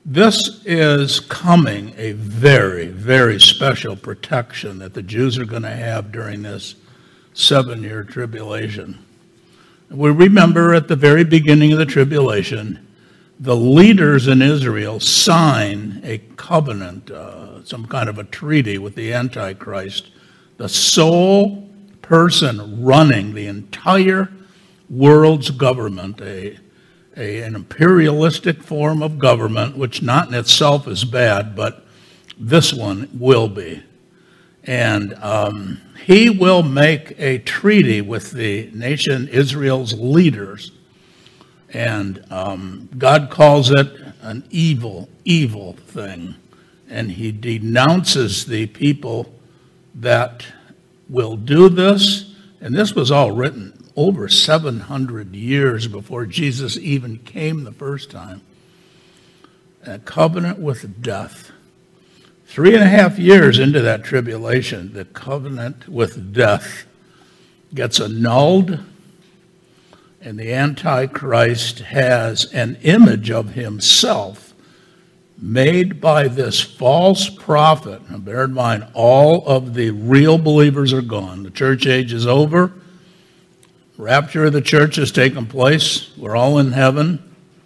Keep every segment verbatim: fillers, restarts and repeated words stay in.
This is coming a very, very special protection that the Jews are going to have during this seven-year tribulation. We remember at the very beginning of the tribulation, the leaders in Israel sign a covenant, uh, some kind of a treaty with the Antichrist, the sole person running the entire world's government, a A, an imperialistic form of government, which not in itself is bad, but this one will be. And um, he will make a treaty with the nation Israel's leaders. And um, God calls it an evil, evil thing. And he denounces the people that will do this. And this was all written over seven hundred years before Jesus even came the first time. A covenant with death. Three and a half years into that tribulation, the covenant with death gets annulled, and the Antichrist has an image of himself made by this false prophet. Now bear in mind, all of the real believers are gone. The church age is over. Rapture of the church has taken place. We're all in heaven.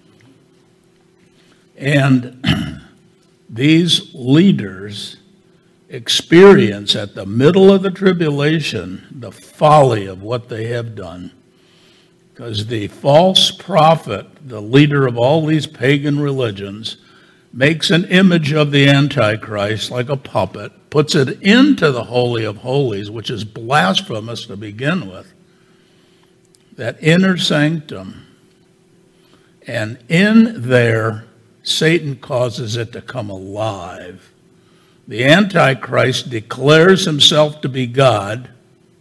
And these leaders experience at the middle of the tribulation the folly of what they have done. Because the false prophet, the leader of all these pagan religions, makes an image of the Antichrist like a puppet, puts it into the Holy of Holies, which is blasphemous to begin with. That inner sanctum, and in there, Satan causes it to come alive. The Antichrist declares himself to be God.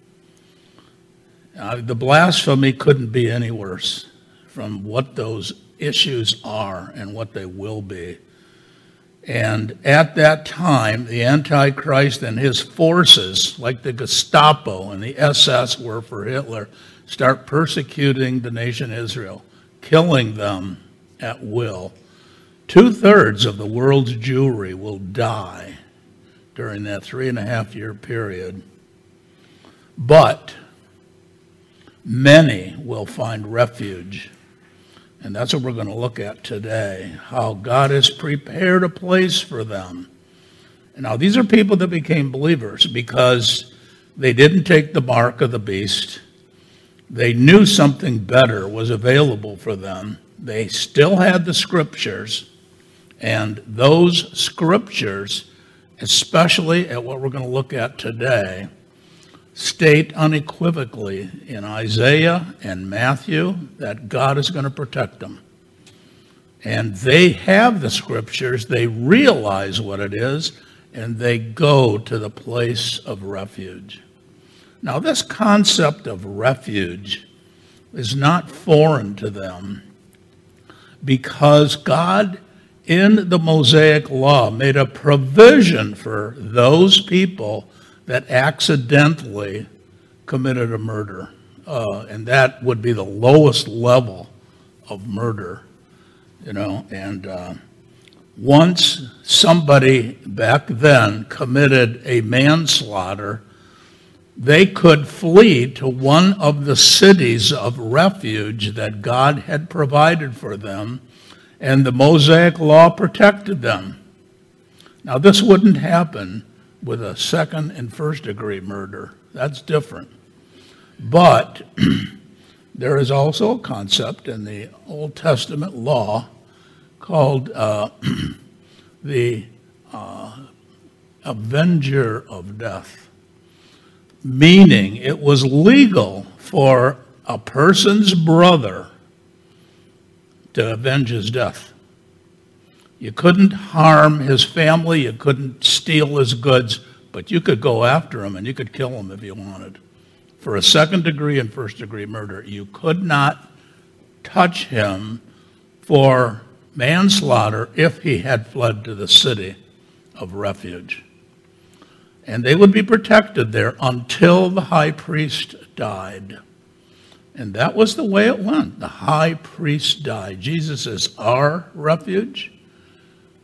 Uh, the blasphemy couldn't be any worse from what those issues are and what they will be. And at that time, the Antichrist and his forces, like the Gestapo and the S S were for Hitler, start persecuting the nation Israel, killing them at will. Two-thirds of the world's Jewry will die during that three and a half year period. But many will find refuge. And that's what we're going to look at today, how God has prepared a place for them. Now, these are people that became believers because they didn't take the mark of the beast. They knew something better was available for them. They still had the scriptures, and those scriptures, especially at what we're going to look at today, state unequivocally in Isaiah and Matthew that God is going to protect them. And they have the scriptures, they realize what it is, and they go to the place of refuge. Now, this concept of refuge is not foreign to them because God, in the Mosaic Law, made a provision for those people that accidentally committed a murder. Uh, and that would be the lowest level of murder, you know. And uh, once somebody back then committed a manslaughter, they could flee to one of the cities of refuge that God had provided for them, and the Mosaic Law protected them. Now, this wouldn't happen with a second and first degree murder. That's different. But there is also a concept in the Old Testament law called uh, the uh, avenger of death. Meaning it was legal for a person's brother to avenge his death. You couldn't harm his family, you couldn't steal his goods, but you could go after him and you could kill him if you wanted. For a second degree and first degree murder, you could not touch him for manslaughter if he had fled to the city of refuge. And they would be protected there until the high priest died. And that was the way it went. The high priest died. Jesus is our refuge.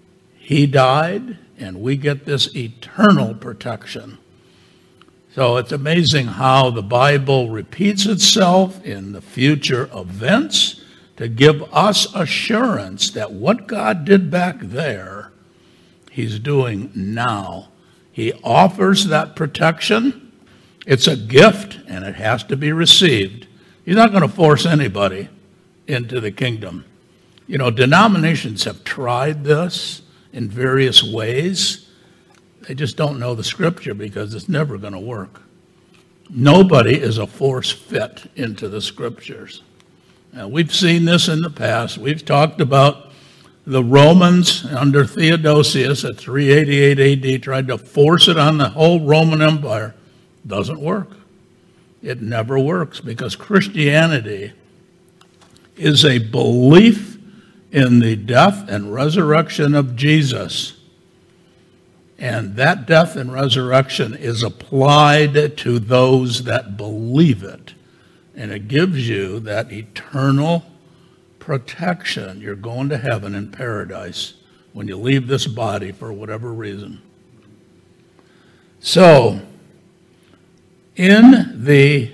He died, and we get this eternal protection. So it's amazing how the Bible repeats itself in the future events to give us assurance that what God did back there, he's doing now. He offers that protection. It's a gift, and it has to be received. He's not going to force anybody into the kingdom. You know, denominations have tried this in various ways. They just don't know the scripture because it's never going to work. Nobody is a force fit into the scriptures. Now, we've seen this in the past. We've talked about the Romans under Theodosius at three eighty-eight A D tried to force it on the whole Roman Empire. Doesn't work. It never works because Christianity is a belief in the death and resurrection of Jesus. And that death and resurrection is applied to those that believe it. And it gives you that eternal protection. You're going to heaven in paradise when you leave this body for whatever reason. So, in the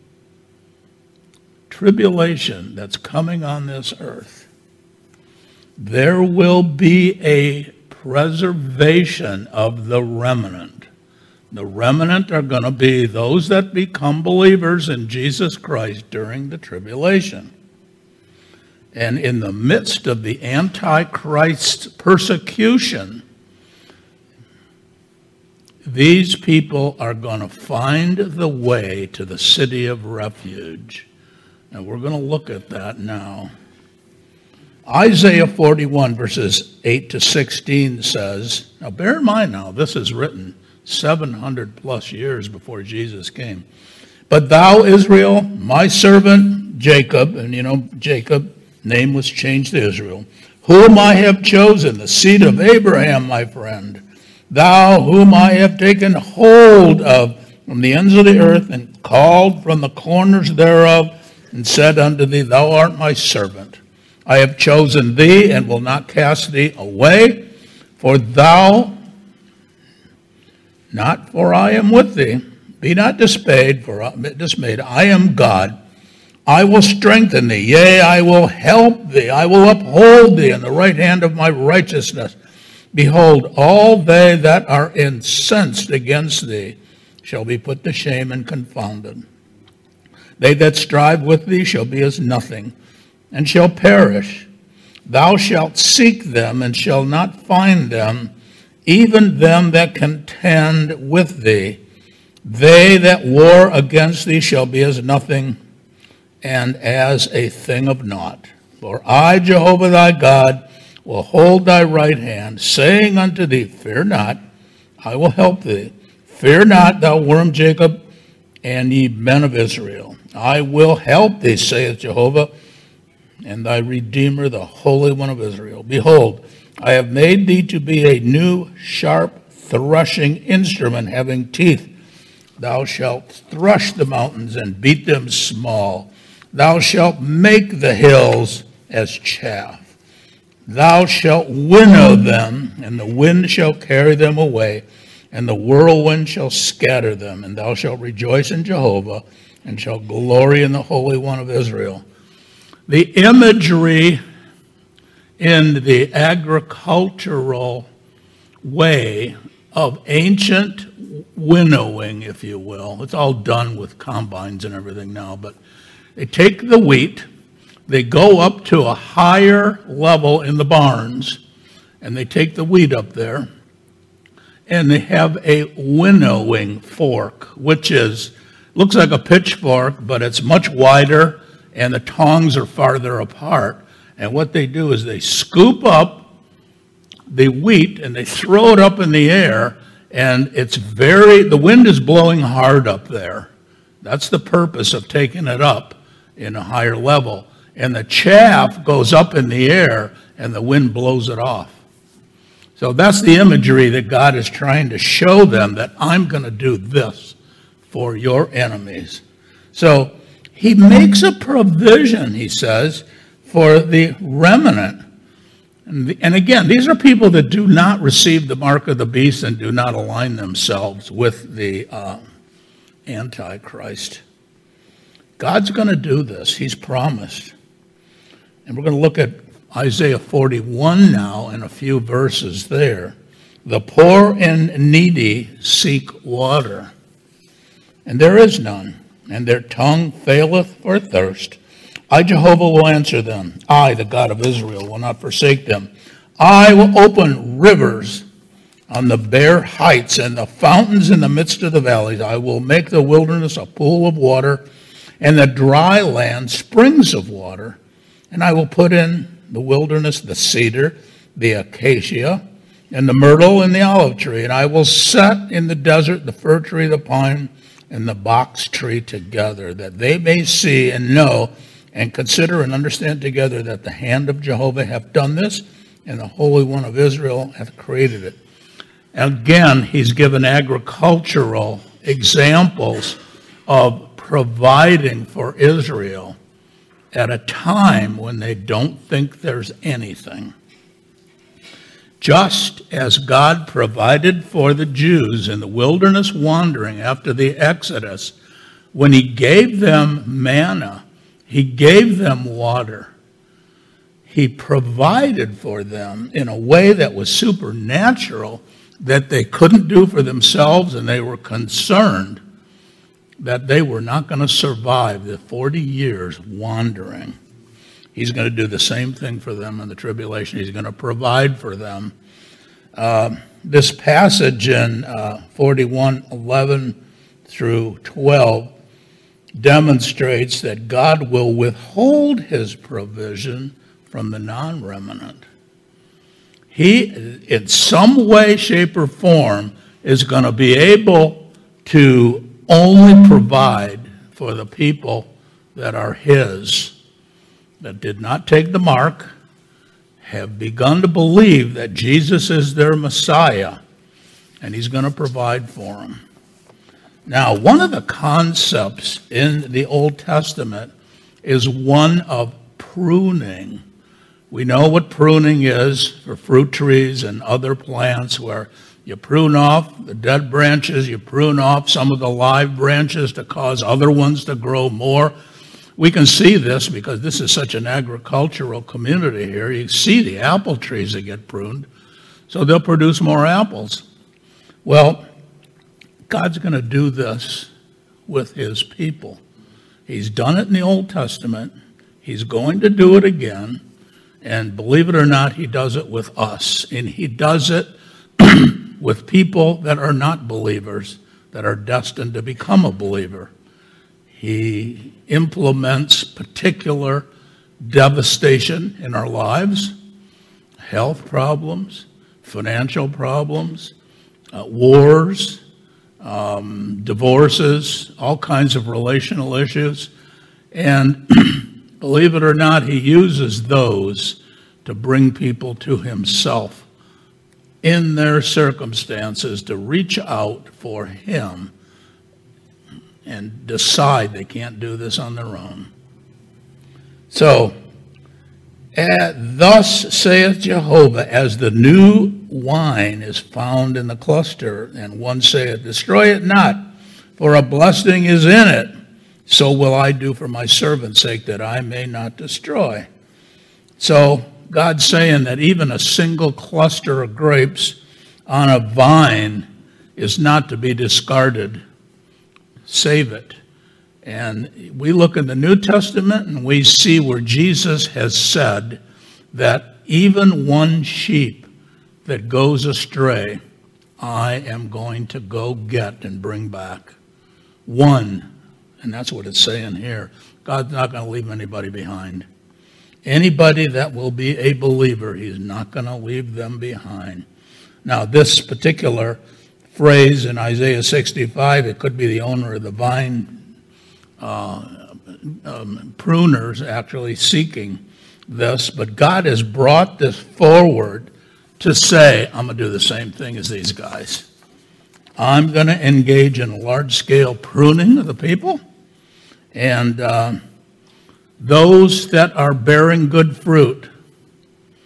tribulation that's coming on this earth, there will be a preservation of the remnant. The remnant are going to be those that become believers in Jesus Christ during the tribulation. And in the midst of the Antichrist persecution, these people are going to find the way to the city of refuge. And we're going to look at that now. Isaiah forty-one, verses eight to sixteen says, now bear in mind now, this is written seven hundred plus years before Jesus came. But thou, Israel, my servant Jacob, and you know, Jacob, name was changed to Israel, whom I have chosen, the seed of Abraham, my friend, thou whom I have taken hold of from the ends of the earth and called from the corners thereof, and said unto thee, thou art my servant. I have chosen thee and will not cast thee away, for thou, not for I am with thee. Be not dismayed, for dismayed. I am God. I will strengthen thee. Yea, I will help thee. I will uphold thee in the right hand of my righteousness. Behold, all they that are incensed against thee shall be put to shame and confounded. They that strive with thee shall be as nothing, and shall perish. Thou shalt seek them, and shall not find them, even them that contend with thee. They that war against thee shall be as nothing, and as a thing of naught. For I, Jehovah thy God, will hold thy right hand, saying unto thee, fear not, I will help thee. Fear not, thou worm Jacob, and ye men of Israel. I will help thee, saith Jehovah, and thy Redeemer, the Holy One of Israel. Behold, I have made thee to be a new sharp threshing instrument having teeth. Thou shalt thrush the mountains and beat them small. Thou shalt make the hills as chaff. Thou shalt winnow them, and the wind shall carry them away, and the whirlwind shall scatter them. And thou shalt rejoice in Jehovah, and shalt glory in the Holy One of Israel. The imagery in the agricultural way of ancient winnowing, if you will. It's all done with combines and everything now, but they take the wheat, they go up to a higher level in the barns, and they take the wheat up there, and they have a winnowing fork, which is, looks like a pitchfork, but it's much wider, and the tongs are farther apart. And what they do is they scoop up the wheat and they throw it up in the air, and it's very, the wind is blowing hard up there. That's the purpose of taking it up in a higher level. And the chaff goes up in the air and the wind blows it off. So that's the imagery that God is trying to show them, that I'm going to do this for your enemies. So he makes a provision, he says, for the remnant. And, the, and again, these are people that do not receive the mark of the beast and do not align themselves with the uh, Antichrist. God's going to do this. He's promised. And we're going to look at Isaiah forty-one now and a few verses there. The poor and needy seek water, and there is none, and their tongue faileth for thirst. I, Jehovah, will answer them. I, the God of Israel, will not forsake them. I will open rivers on the bare heights and the fountains in the midst of the valleys. I will make the wilderness a pool of water and the dry land springs of water. And I will put in the wilderness the cedar, the acacia, and the myrtle and the olive tree. And I will set in the desert the fir tree, the pine, and the box tree together, that they may see and know and consider and understand together that the hand of Jehovah hath done this, and the Holy One of Israel hath created it. Again, he's given agricultural examples of providing for Israel at a time when they don't think there's anything. Just as God provided for the Jews in the wilderness wandering after the Exodus, when he gave them manna, he gave them water. He provided for them in a way that was supernatural, that they couldn't do for themselves, and they were concerned that they were not going to survive the forty years wandering. He's going to do the same thing for them in the tribulation. He's going to provide for them. Uh, this passage in uh, forty-one eleven through twelve demonstrates that God will withhold his provision from the non-remnant. He, in some way, shape, or form, is going to be able to only provide for the people that are his, that did not take the mark, have begun to believe that Jesus is their Messiah, and he's going to provide for them. Now, one of the concepts in the Old Testament is one of pruning. We know what pruning is for fruit trees and other plants, where you prune off the dead branches, you prune off some of the live branches to cause other ones to grow more. We can see this because this is such an agricultural community here. You see the apple trees that get pruned, so they'll produce more apples. Well, God's going to do this with his people. He's done it in the Old Testament. He's going to do it again. And believe it or not, he does it with us. And he does it with people that are not believers, that are destined to become a believer. He implements particular devastation in our lives, health problems, financial problems, uh, wars, um, divorces, all kinds of relational issues. And believe it or not, he uses those to bring people to himself in their circumstances, to reach out for him and decide they can't do this on their own. So, uh, thus saith Jehovah, as the new wine is found in the cluster, and one saith, destroy it not, for a blessing is in it, so will I do for my servant's sake, that I may not destroy. So God's saying that even a single cluster of grapes on a vine is not to be discarded. Save it. And we look in the New Testament and we see where Jesus has said that even one sheep that goes astray, I am going to go get and bring back. One. And that's what it's saying here. God's not going to leave anybody behind. Anybody that will be a believer, he's not going to leave them behind. Now, this particular phrase in Isaiah sixty-five, it could be the owner of the vine uh, um, pruners actually seeking this, but God has brought this forward to say, I'm going to do the same thing as these guys. I'm going to engage in large-scale pruning of the people, and uh, those that are bearing good fruit,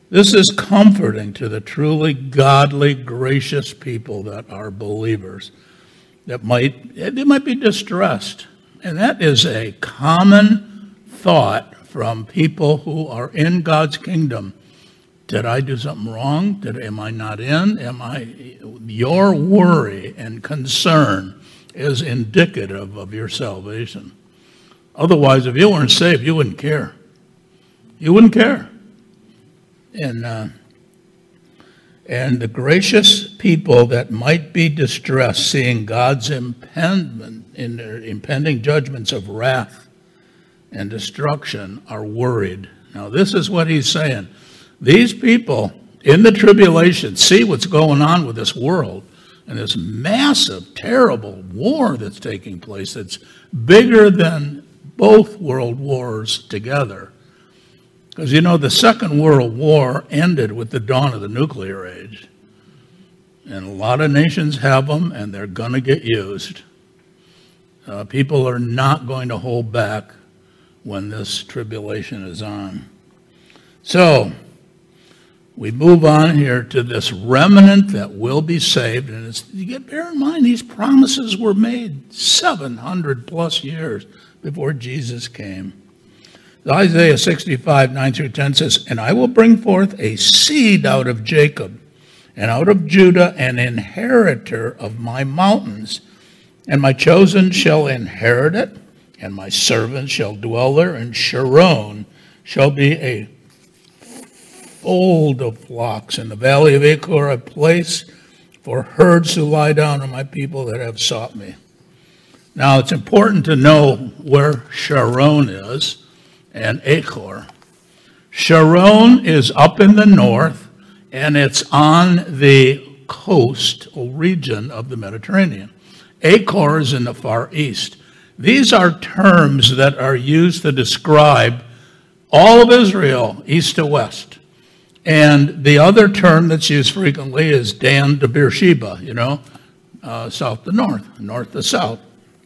This is comforting to the truly godly, gracious people that are believers, that might, they might be distressed. And that is a common thought from people who are in God's kingdom. Did I do something wrong? Did, am I not in? Am I? Your worry and concern is indicative of your salvation. Otherwise, if you weren't saved, you wouldn't care. You wouldn't care. And uh, and the gracious people that might be distressed seeing God's impending, in their impending judgments of wrath and destruction are worried. Now, this is what he's saying. These people in the tribulation see what's going on with this world and this massive, terrible war that's taking place that's bigger than both world wars together. Because, you know, the Second World War ended with the dawn of the nuclear age. And a lot of nations have them, and they're going to get used. Uh, people are not going to hold back when this tribulation is on. So, we move on here to this remnant that will be saved. And it's, you get bear in mind, these promises were made seven hundred plus years before Jesus came. Isaiah sixty-five, nine through ten says, "And I will bring forth a seed out of Jacob, and out of Judah an inheritor of my mountains. And my chosen shall inherit it, and my servant shall dwell there, and Sharon shall be a fold of flocks. In the valley of Achor a place for herds to lie down, and my people that have sought me." Now, it's important to know where Sharon is. And Achor. Sharon is up in the north, and it's on the coastal region of the Mediterranean. Achor is in the far east. These are terms that are used to describe all of Israel, east to west. And the other term that's used frequently is Dan to Beersheba, you know, uh, south to north, north to south.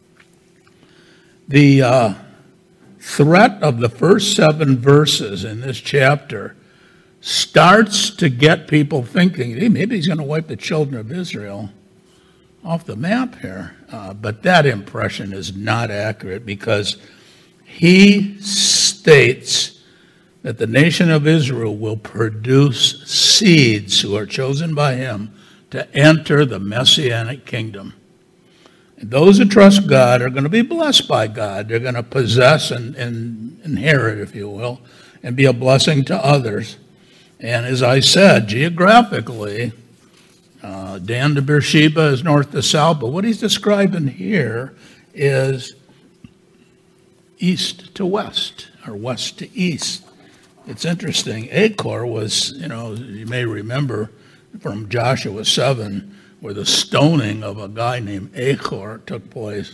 The uh, threat of the first seven verses in this chapter starts to get people thinking, hey, maybe he's going to wipe the children of Israel off the map here. Uh, but that impression is not accurate, because he states that the nation of Israel will produce seeds who are chosen by him to enter the Messianic kingdom. And those who trust God are going to be blessed by God. They're going to possess and, and inherit, if you will, and be a blessing to others. And as I said, geographically, uh, Dan to Beersheba is north to south, but what he's describing here is east to west, or west to east. It's interesting. Achor was, you know, you may remember from Joshua seven, where the stoning of a guy named Achor took place.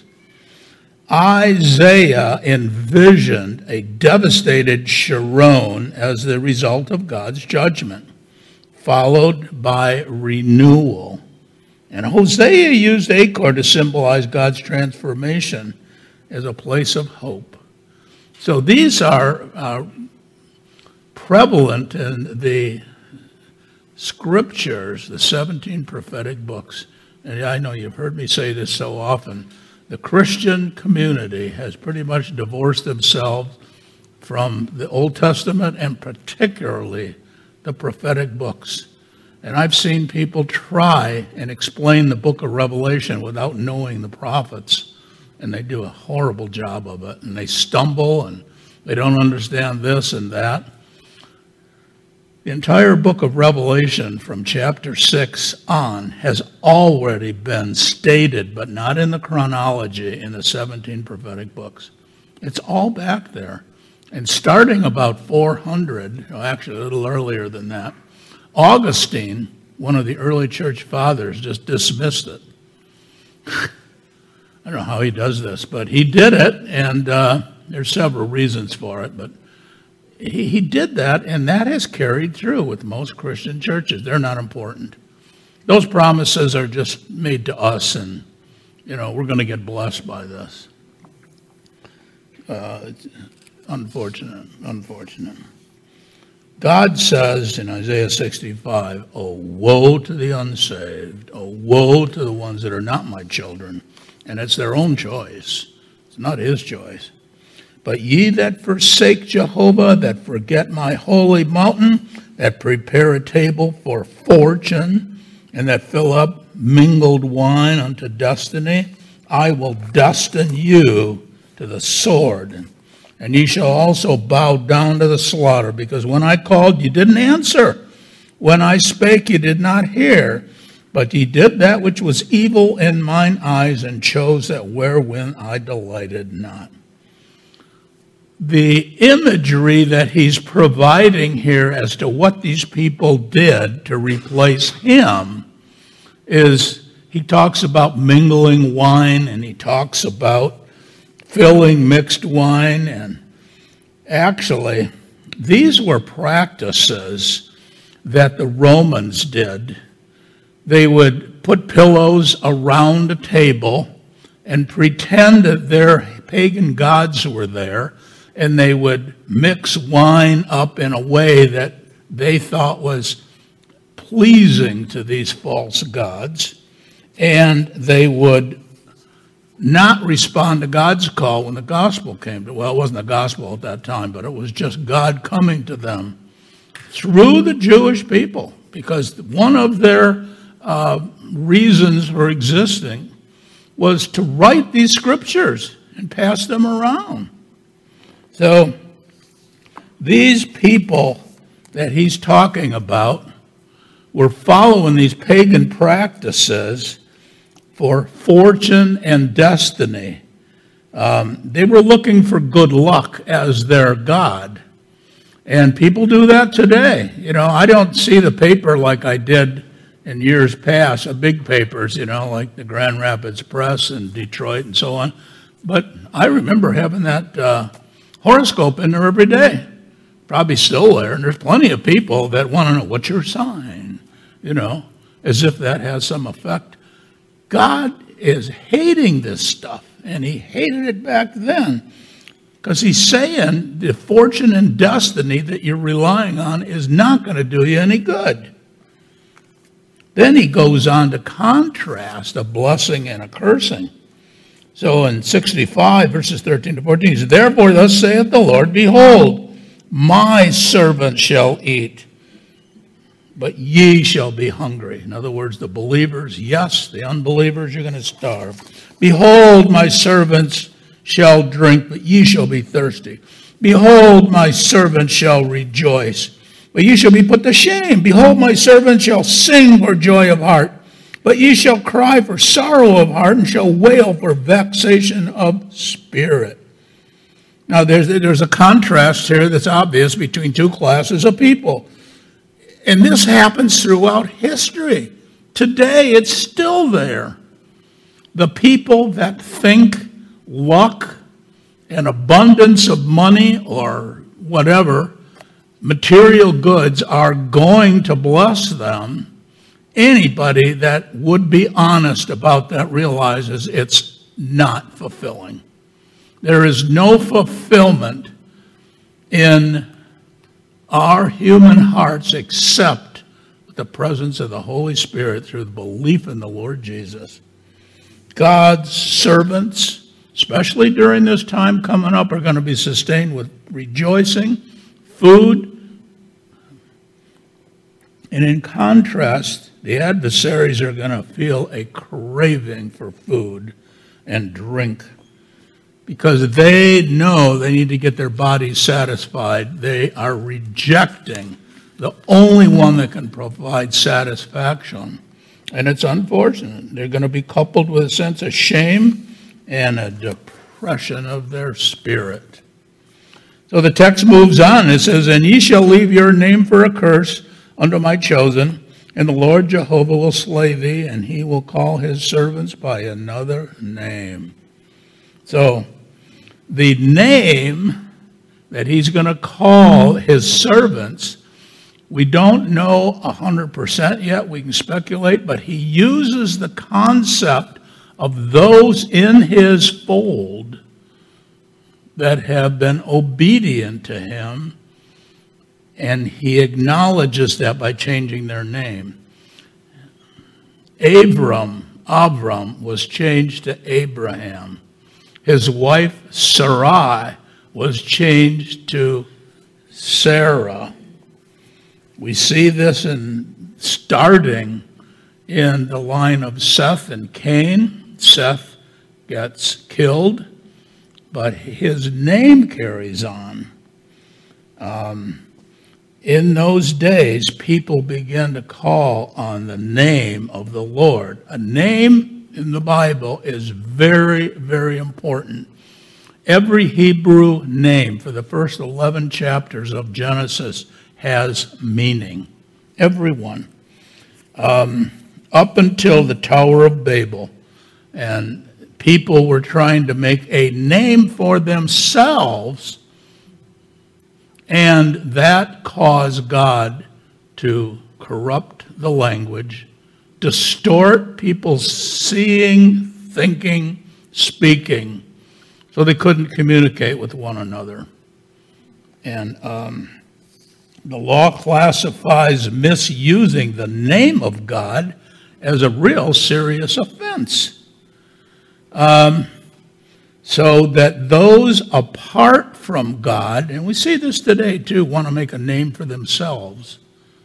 Isaiah envisioned a devastated Sharon as the result of God's judgment, followed by renewal. And Hosea used Achor to symbolize God's transformation as a place of hope. So these are uh, prevalent in the scriptures, the seventeen prophetic books. And I know you've heard me say this so often. The Christian community has pretty much divorced themselves from the Old Testament, and particularly the prophetic books. And I've seen people try and explain the book of Revelation without knowing the prophets, and they do a horrible job of it. And they stumble, and they don't understand this and that. The entire book of Revelation from chapter six on has already been stated, but not in the chronology in the seventeen prophetic books. It's all back there. And starting about four hundred, actually a little earlier than that, Augustine, one of the early church fathers, just dismissed it. I don't know how he does this, but he did it, and uh, there's several reasons for it, but He, he did that, and that has carried through with most Christian churches. They're not important. Those promises are just made to us, and, you know, we're going to get blessed by this. Uh, it's unfortunate, unfortunate. God says in Isaiah sixty-five, "Oh, woe to the unsaved. Oh, woe to the ones that are not my children." And it's their own choice. It's not his choice. "But ye that forsake Jehovah, that forget my holy mountain, that prepare a table for fortune, and that fill up mingled wine unto destiny, I will destine you to the sword. And ye shall also bow down to the slaughter, because when I called, ye didn't answer. When I spake, ye did not hear. But ye did that which was evil in mine eyes, and chose that wherein I delighted not." The imagery that he's providing here as to what these people did to replace him is, he talks about mingling wine, and he talks about filling mixed wine. And actually, these were practices that the Romans did. They would put pillows around a table and pretend that their pagan gods were there, and they would mix wine up in a way that they thought was pleasing to these false gods, and they would not respond to God's call when the gospel came to. Well, it wasn't the gospel at that time, but it was just God coming to them through the Jewish people, because one of their uh, reasons for existing was to write these scriptures and pass them around. So these people that he's talking about were following these pagan practices for fortune and destiny. Um, they were looking for good luck as their god. And people do that today. You know, I don't see the paper like I did in years past, the big papers, you know, like the Grand Rapids Press and Detroit and so on. But I remember having that uh, horoscope in there every day. Probably still there. And there's plenty of people that want to know, what's your sign? You know, as if that has some effect. God is hating this stuff, and he hated it back then, because he's saying the fortune and destiny that you're relying on is not going to do you any good. Then he goes on to contrast a blessing and a cursing. So in sixty-five, verses thirteen to fourteen, he says, "Therefore thus saith the Lord, Behold, my servant shall eat, but ye shall be hungry." In other words, the believers, yes, the unbelievers, you're going to starve. "Behold, my servants shall drink, but ye shall be thirsty. Behold, my servants shall rejoice, but ye shall be put to shame. Behold, my servants shall sing for joy of heart, but ye shall cry for sorrow of heart, and shall wail for vexation of spirit." Now, there's, there's a contrast here that's obvious between two classes of people. And this happens throughout history. Today, it's still there. The people that think luck and abundance of money or whatever, material goods, are going to bless them. Anybody that would be honest about that realizes it's not fulfilling. There is no fulfillment in our human hearts except the presence of the Holy Spirit through the belief in the Lord Jesus. God's servants, especially during this time coming up, are going to be sustained with rejoicing, food. And in contrast, the adversaries are going to feel a craving for food and drink, because they know they need to get their bodies satisfied. They are rejecting the only one that can provide satisfaction. And it's unfortunate. They're going to be coupled with a sense of shame and a depression of their spirit. So the text moves on. It says, "And ye shall leave your name for a curse unto my chosen, and the Lord Jehovah will slay thee, and he will call his servants by another name." So the name that he's going to call his servants, we don't know one hundred percent yet. We can speculate, but he uses the concept of those in his fold that have been obedient to him and he acknowledges that by changing their name. Abram, Abram was changed to Abraham. His wife Sarai was changed to Sarah. We see this in starting in the line of Seth and Cain. Seth gets killed, but his name carries on. Um, in those days, people began to call on the name of the Lord. A name in the Bible is very, very important. Every Hebrew name for the first eleven chapters of Genesis has meaning. Every one. Um, up until the Tower of Babel. And people were trying to make a name for themselves, and that caused God to corrupt the language, distort people's seeing, thinking, speaking, so they couldn't communicate with one another. And um, the law classifies misusing the name of God as a real serious offense. Um, so that those apart from God, and we see this today too, want to make a name for themselves.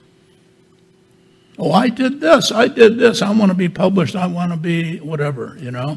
Oh, I did this, I did this, I want to be published, I want to be whatever, you know.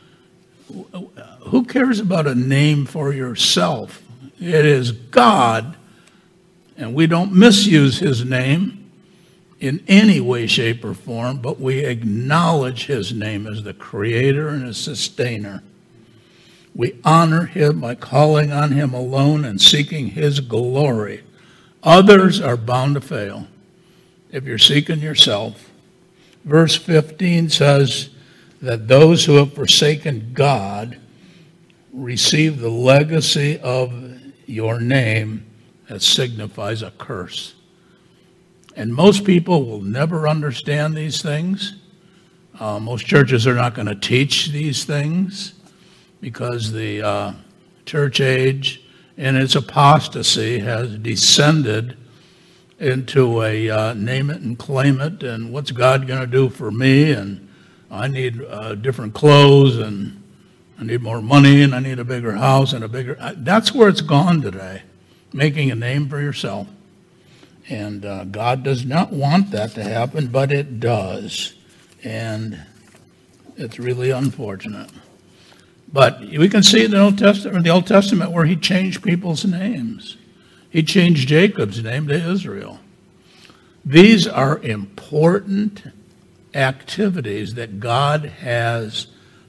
Who cares about a name for yourself? It is God, and we don't misuse his name in any way, shape, or form, but we acknowledge his name as the creator and his sustainer. We honor him by calling on him alone and seeking his glory. Others are bound to fail if you're seeking yourself. Verse fifteen says that those who have forsaken God receive the legacy of your name that signifies a curse. And most people will never understand these things. Uh, most churches are not going to teach these things because the uh, church age in its apostasy has descended into a uh, name it and claim it, and what's God going to do for me, and I need uh, different clothes, and I need more money, and I need a bigger house and a bigger... That's where it's gone today, making a name for yourself. And uh, God does not want that to happen, but it does. And it's really unfortunate. But we can see in the Old Testament, the Old Testament where he changed people's names. He changed Jacob's name to Israel. These are important activities that God has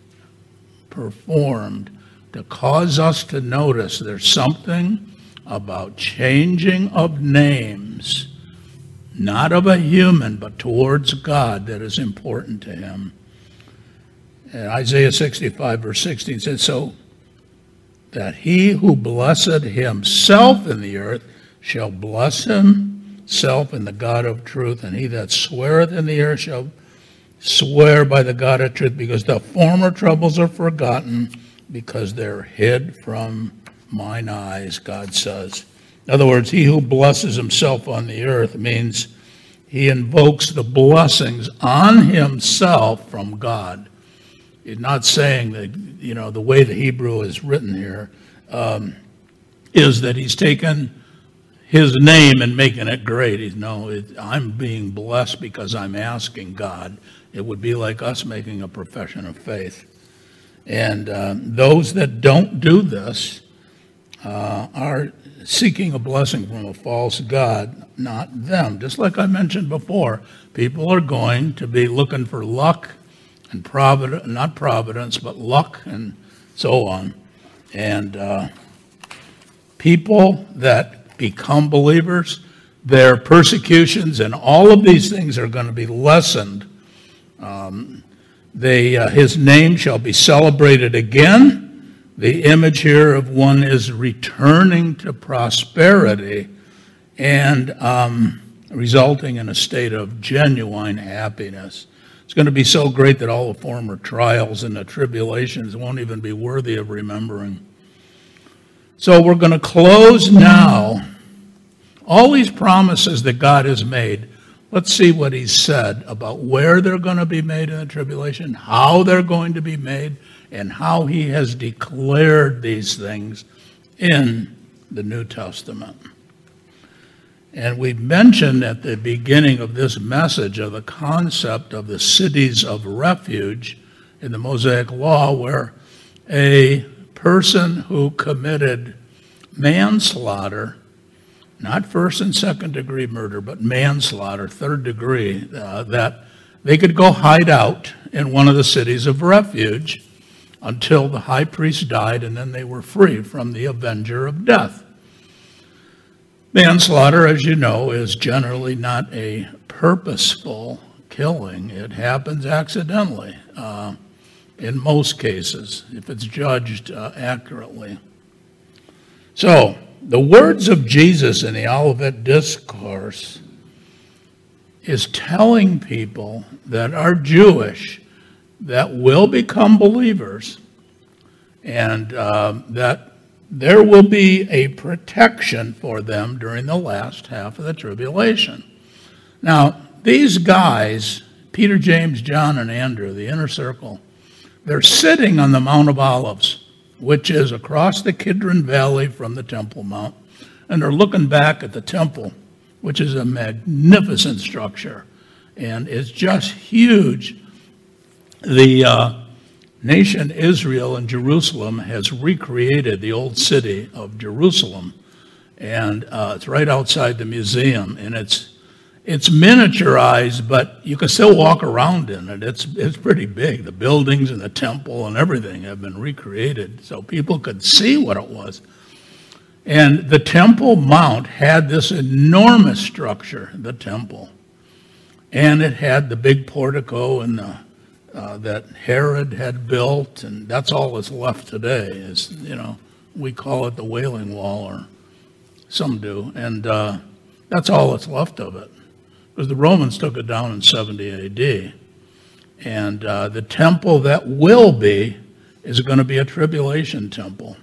performed to cause us to notice there's something about changing of names, not of a human, but towards God, that is important to him. And Isaiah sixty-five, verse sixteen says, so that he who blessed himself in the earth shall bless himself in the God of truth, and he that sweareth in the earth shall swear by the God of truth, because the former troubles are forgotten, because they're hid from mine eyes, God says. In other words, he who blesses himself on the earth means he invokes the blessings on himself from God. He's not saying that, you know, the way the Hebrew is written here um, is that he's taken his name and making it great. He's, no, it, I'm being blessed because I'm asking God. It would be like us making a profession of faith. And uh, those that don't do this uh, are seeking a blessing from a false God, not them. Just like I mentioned before, people are going to be looking for luck and providence, not providence, but luck and so on. And uh, people that become believers, their persecutions and all of these things are going to be lessened. Um, they, uh, his name shall be celebrated again. The image here of one is returning to prosperity and um, resulting in a state of genuine happiness. It's going to be so great that all the former trials and the tribulations won't even be worthy of remembering. So we're going to close now All these promises that God has made, let's see what he's said about where they're going to be made in the tribulation, how they're going to be made, and how he has declared these things in the New Testament. And we mentioned at the beginning of this message of the concept of the cities of refuge in the Mosaic Law, where a person who committed manslaughter, not first and second degree murder, but manslaughter, third degree, uh, that they could go hide out in one of the cities of refuge until the high priest died, and then they were free from the avenger of death. Manslaughter, as you know, is generally not a purposeful killing. It happens accidentally uh, in most cases, if it's judged uh, accurately. So, the words of Jesus in the Olivet Discourse is telling people that are Jewish that will become believers, and uh, that there will be a protection for them during the last half of the tribulation. Now, these guys, Peter, James, John, and Andrew, the inner circle, they're sitting on the Mount of Olives, which is across the Kidron Valley from the Temple Mount, and they're looking back at the temple, which is a magnificent structure, and it's just huge. The uh, nation Israel and Jerusalem has recreated the old city of Jerusalem, and uh, it's right outside the museum, and it's it's miniaturized, but you can still walk around in it. It's it's pretty big. The buildings and the temple and everything have been recreated, so people could see what it was. And the Temple Mount had this enormous structure, the temple, and it had the big portico and the Uh, that Herod had built, and that's all that's left today. Is, you know, we call it the Wailing Wall, or some do, and uh, that's all that's left of it, because the Romans took it down in seventy A D. And uh, the temple that will be is going to be a tribulation temple.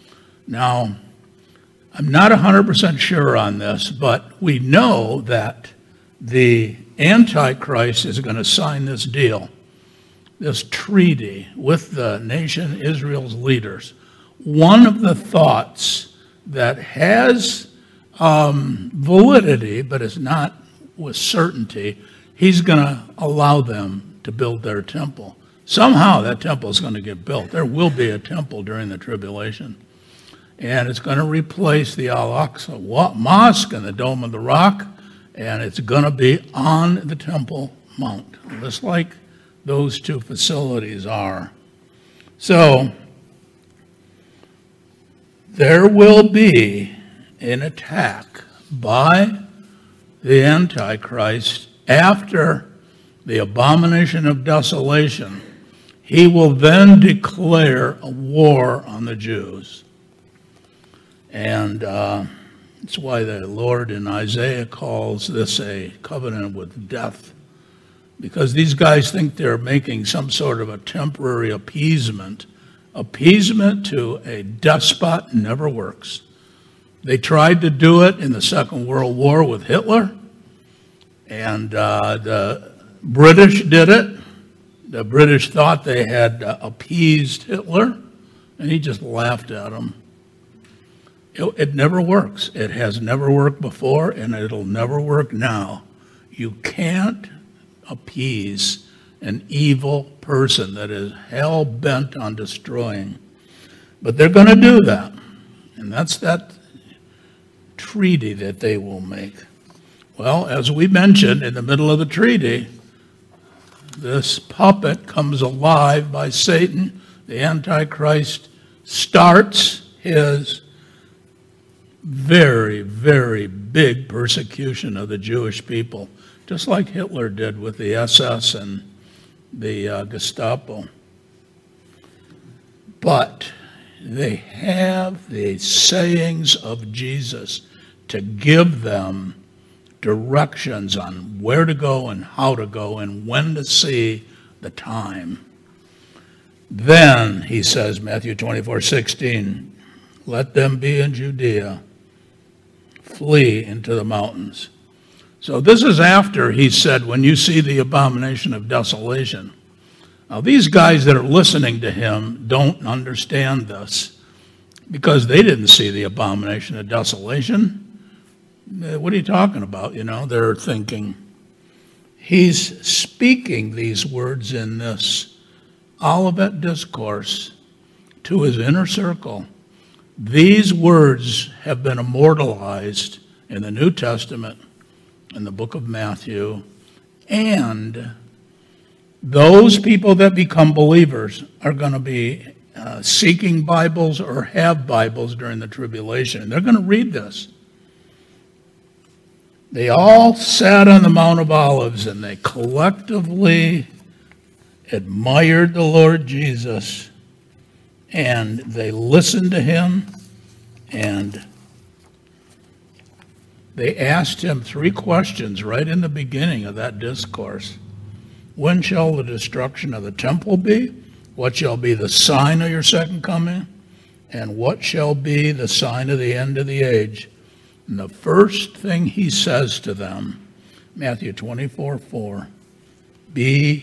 Now, I'm not one hundred percent sure on this, but we know that the Antichrist is going to sign this deal, this treaty with the nation Israel's leaders. One of the thoughts that has um, validity, but is not with certainty, he's going to allow them to build their temple. Somehow that temple is going to get built. There will be a temple during the tribulation. And it's going to replace the Al-Aqsa Mosque and the Dome of the Rock, and it's going to be on the Temple Mount, just like those two facilities are. So, there will be an attack by the Antichrist after the abomination of desolation. He will then declare a war on the Jews. And uh, that's why the Lord in Isaiah calls this a covenant with death, because these guys think they're making some sort of a temporary appeasement. Appeasement to a despot never works. They tried to do it in the Second World War with Hitler, and uh, the British did it. The British thought they had uh, appeased Hitler, and he just laughed at them. It, it never works. It has never worked before, and it'll never work now. You can't appease an evil person that is hell-bent on destroying. But they're going to do that. And that's that treaty that they will make. Well, as we mentioned, in the middle of the treaty, this puppet comes alive by Satan. The Antichrist starts his very, very big persecution of the Jewish people, just like Hitler did with the S S and the uh, Gestapo. But they have the sayings of Jesus to give them directions on where to go and how to go and when to see the time. Then, he says, Matthew twenty-four sixteen, let them be in Judea, flee into the mountains. So this is after he said, when you see the abomination of desolation. Now these guys that are listening to him don't understand this because they didn't see the abomination of desolation. What are you talking about? You know, they're thinking, he's speaking these words in this Olivet Discourse to his inner circle. These words have been immortalized in the New Testament, in the book of Matthew, and those people that become believers are going to be uh, seeking Bibles or have Bibles during the tribulation. They're going to read this. They all sat on the Mount of Olives and they collectively admired the Lord Jesus, and they listened to him, and they asked him three questions right in the beginning of that discourse. When shall the destruction of the temple be? What shall be the sign of your second coming? And what shall be the sign of the end of the age? And the first thing he says to them, Matthew twenty-four four, be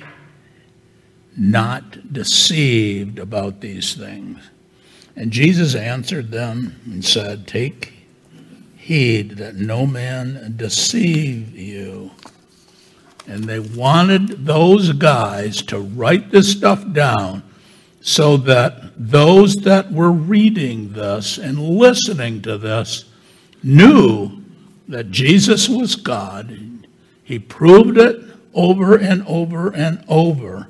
not deceived about these things. And Jesus answered them and said, take heed that no man deceive you. And they wanted those guys to write this stuff down so that those that were reading this and listening to this knew that Jesus was God. He proved it over and over and over.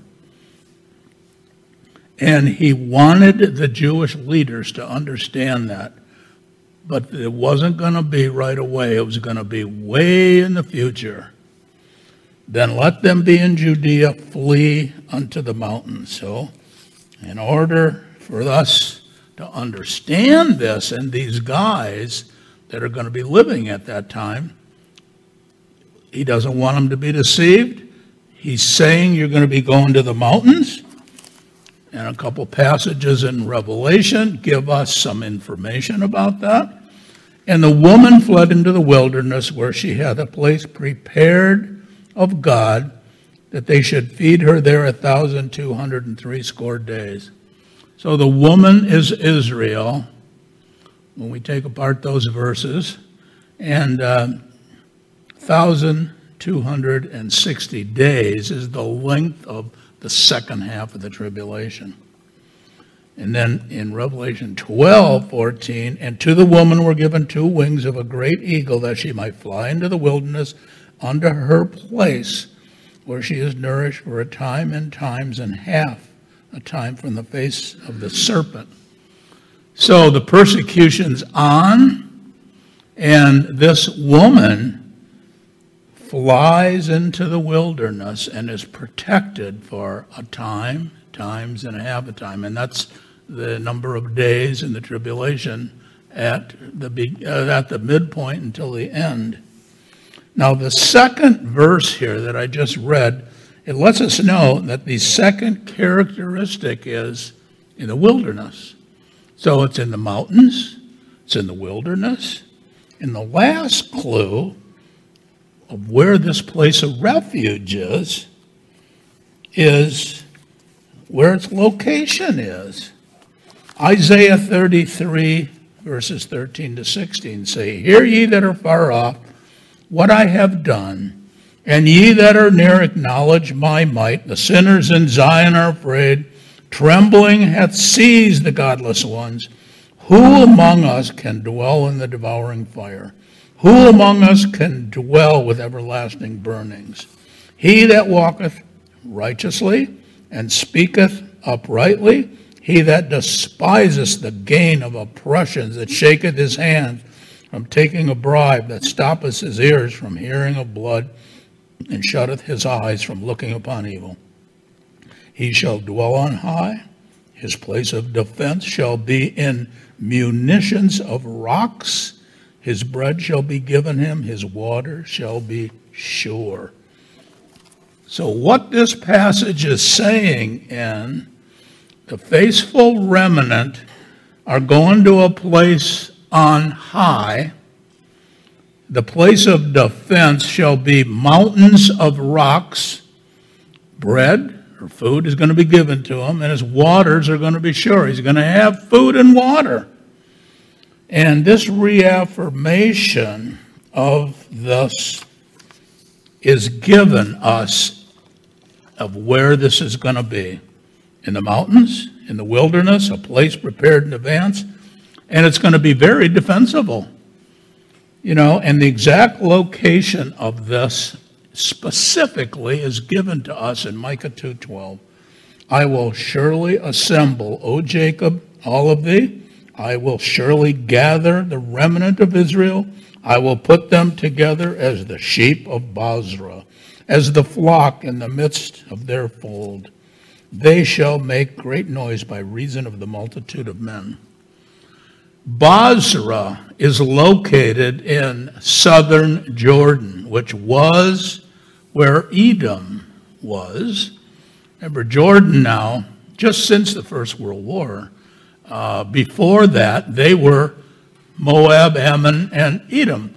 And he wanted the Jewish leaders to understand that. But it wasn't going to be right away. It was going to be way in the future. Then let them be in Judea, flee unto the mountains. So, in order for us to understand this, and these guys that are going to be living at that time, he doesn't want them to be deceived. He's saying you're going to be going to the mountains. And a couple passages in Revelation give us some information about that. And the woman fled into the wilderness where she had a place prepared of God, that they should feed her there a thousand two hundred and three score days. So the woman is Israel, when we take apart those verses, and uh, one thousand two hundred sixty days is the length of the second half of the tribulation. And then in Revelation twelve fourteen, and to the woman were given two wings of a great eagle, that she might fly into the wilderness unto her place, where she is nourished for a time and times and half a time from the face of the serpent. So the persecution's on, and this woman flies into the wilderness and is protected for a time, times, and a half a time. And that's the number of days in the tribulation at the uh, at the midpoint until the end. Now, the second verse here that I just read, it lets us know that the second characteristic is in the wilderness. So it's in the mountains, it's in the wilderness. And the last clue of where this place of refuge is, is where its location is. Isaiah thirty-three, verses thirteen to sixteen say, hear ye that are far off what I have done, and ye that are near acknowledge my might. The sinners in Zion are afraid. Trembling hath seized the godless ones. Who among us can dwell in the devouring fire? Who among us can dwell with everlasting burnings? He that walketh righteously and speaketh uprightly, he that despiseth the gain of oppressions, that shaketh his hands from taking a bribe, that stoppeth his ears from hearing of blood, and shutteth his eyes from looking upon evil. He shall dwell on high. His place of defense shall be in munitions of rocks. His bread shall be given him. His water shall be sure. So what this passage is saying, in the faithful remnant are going to a place on high The place of defense shall be mountains of rocks. Bread or food is going to be given to him, and his waters are going to be sure. He's going to have food and water. And this reaffirmation of this is given us of where this is going to be. In the mountains, in the wilderness, a place prepared in advance, and it's going to be very defensible. You know, and the exact location of this specifically is given to us in Micah two twelve. I will surely assemble, O Jacob, all of thee. I will surely gather the remnant of Israel. I will put them together as the sheep of Basra, as the flock in the midst of their fold. They shall make great noise by reason of the multitude of men. Basra is located in southern Jordan, which was where Edom was. Remember, Jordan now, just since the First World War, uh, before that, they were Moab, Ammon, and Edom.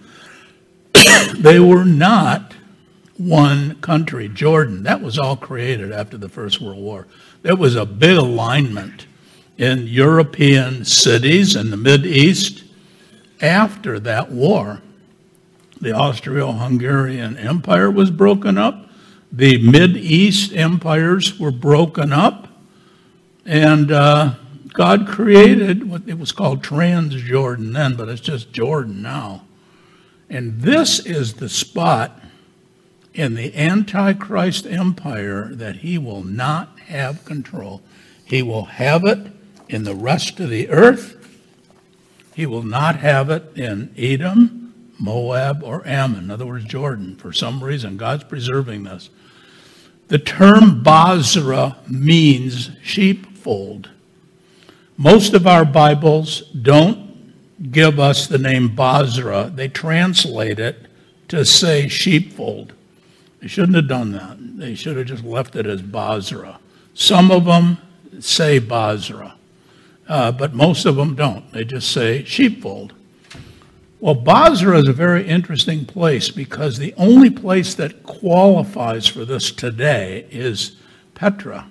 They were not one country, Jordan. That was all created after the First World War. There was a big alignment in European cities in the Mideast after that war. The Austro-Hungarian Empire was broken up. The Mideast empires were broken up. And uh, God created what it was called Transjordan then, but it's just Jordan now. And this is the spot in the Antichrist empire that he will not have control. He will have it in the rest of the earth. He will not have it in Edom, Moab, or Ammon. In other words, Jordan. For some reason, God's preserving this. The term Basra means sheepfold. Most of our Bibles don't give us the name Basra. They translate it to say sheepfold. They shouldn't have done that. They should have just left it as Basra. Some of them say Basra. Uh, but most of them don't. They just say sheepfold. Well, Basra is a very interesting place because the only place that qualifies for this today is Petra.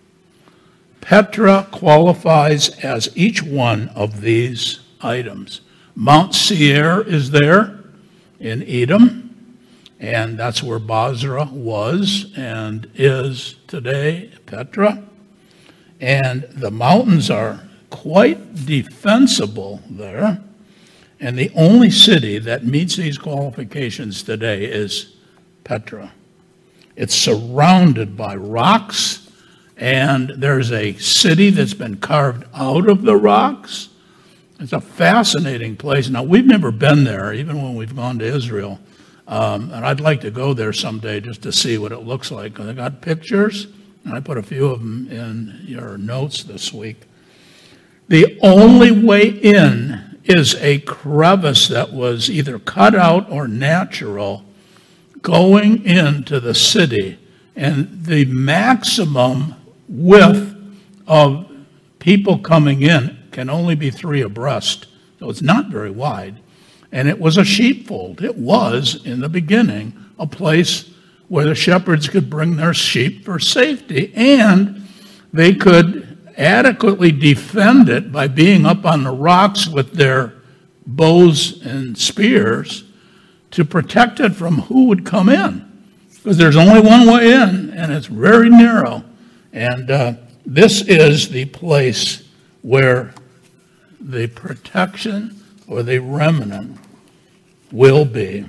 Petra qualifies as each one of these items. Mount Seir is there in Edom, and that's where Basra was and is today, Petra. And the mountains are quite defensible there. And the only city that meets these qualifications today is Petra. It's surrounded by rocks, and there's a city that's been carved out of the rocks. It's a fascinating place. Now, we've never been there, even when we've gone to Israel. Um, and I'd like to go there someday just to see what it looks like. I got pictures, and I put a few of them in your notes this week. The only way in is a crevice that was either cut out or natural going into the city. And the maximum width of people coming in can only be three abreast. So it's not very wide. And it was a sheepfold. It was, in the beginning, a place where the shepherds could bring their sheep for safety, and they could adequately defend it by being up on the rocks with their bows and spears to protect it from who would come in. Because there's only one way in, and it's very narrow. And uh, this is the place where the protection or the remnant will be.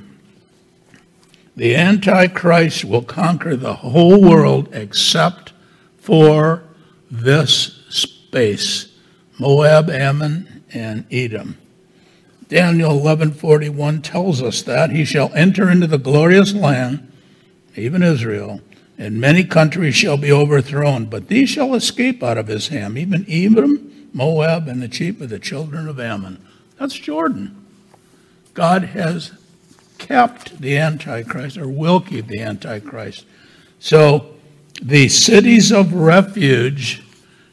The Antichrist will conquer the whole world except for this space, Moab, Ammon, and Edom. Daniel eleven forty-one tells us that he shall enter into the glorious land, even Israel, and many countries shall be overthrown, but these shall escape out of his hand, even Edom, Moab, and the chief of the children of Ammon. That's Jordan. God has kept the Antichrist, or will keep the Antichrist. So the cities of refuge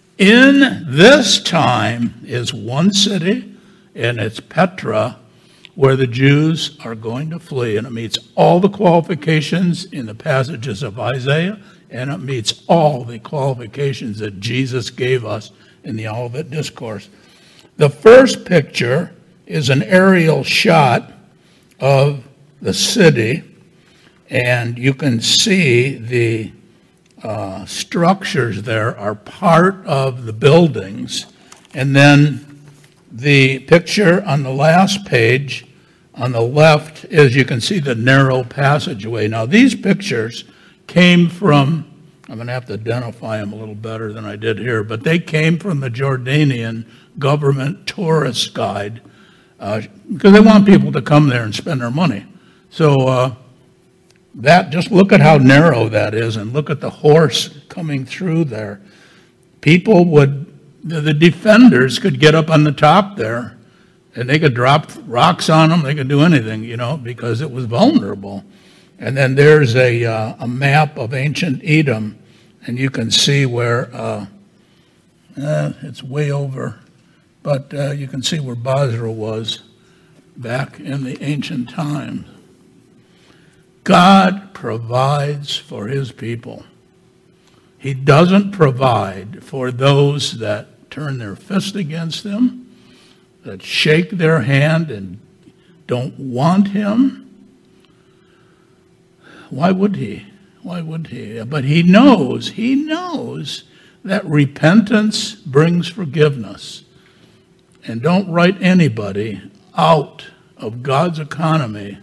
in this time is one city, and it's Petra, where the Jews are going to flee, and it meets all the qualifications in the passages of Isaiah, and it meets all the qualifications that Jesus gave us in the Olivet Discourse. The first picture is an aerial shot of the city, and you can see the uh, structures there are part of the buildings. And then the picture on the last page on the left is, you can see the narrow passageway. Now, these pictures came from, I'm going to have to identify them a little better than I did here, but they came from the Jordanian government tourist guide, uh, because they want people to come there and spend their money. So uh, that, just look at how narrow that is, and look at the horse coming through there. People would, the, the defenders could get up on the top there, and they could drop rocks on them. They could do anything, you know, because it was vulnerable. And then there's a uh, a map of ancient Edom, and you can see where uh, uh, it's way over, but uh, you can see where Basra was back in the ancient times. God provides for his people. He doesn't provide for those that turn their fist against him, that shake their hand and don't want him. Why would he? Why would he? But he knows, he knows that repentance brings forgiveness. And don't write anybody out of God's economy.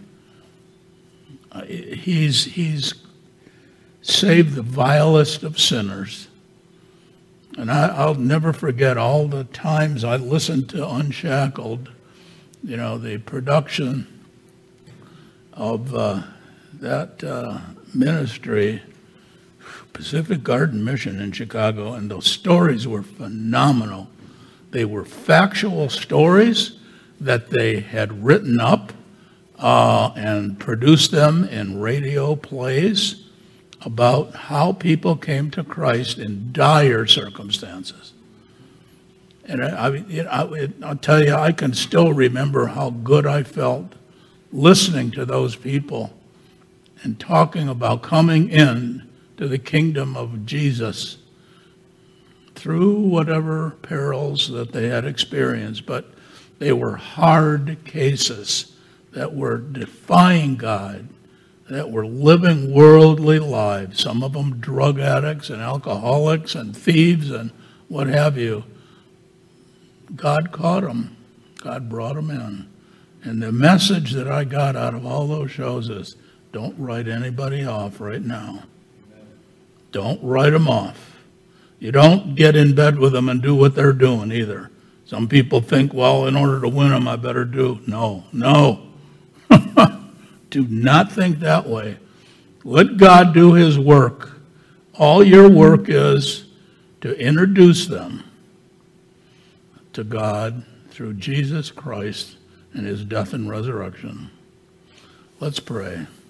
He's, he's saved the vilest of sinners. And I, I'll never forget all the times I listened to Unshackled, you know, the production of uh, that uh, ministry, Pacific Garden Mission in Chicago, and those stories were phenomenal. They were factual stories that they had written up uh, and produced them in radio plays about how people came to Christ in dire circumstances. And I, I, you know, I, I'll tell you, I can still remember how good I felt listening to those people and talking about coming in to the kingdom of Jesus through whatever perils that they had experienced. But they were hard cases that were defying God, that were living worldly lives, some of them drug addicts and alcoholics and thieves and what have you. God caught them. God brought them in. And the message that I got out of all those shows is, don't write anybody off right now. Don't write them off. You don't get in bed with them and do what they're doing either. Some people think, well, in order to win them, I better do. No, no. Do not think that way. Let God do his work. All your work is to introduce them to God through Jesus Christ and his death and resurrection. Let's pray.